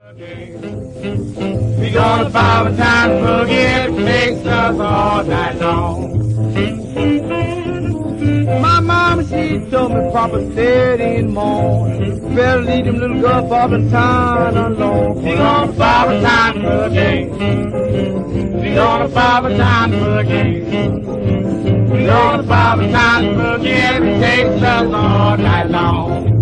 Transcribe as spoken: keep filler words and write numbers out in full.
We gonna five times boogie, it takes us all night long. My mama, she told me, Papa said in the morning, better leave them little girl for the town alone. We gonna five times boogie. We gonna five times boogie. We gonna five times boogie, it takes us all night long.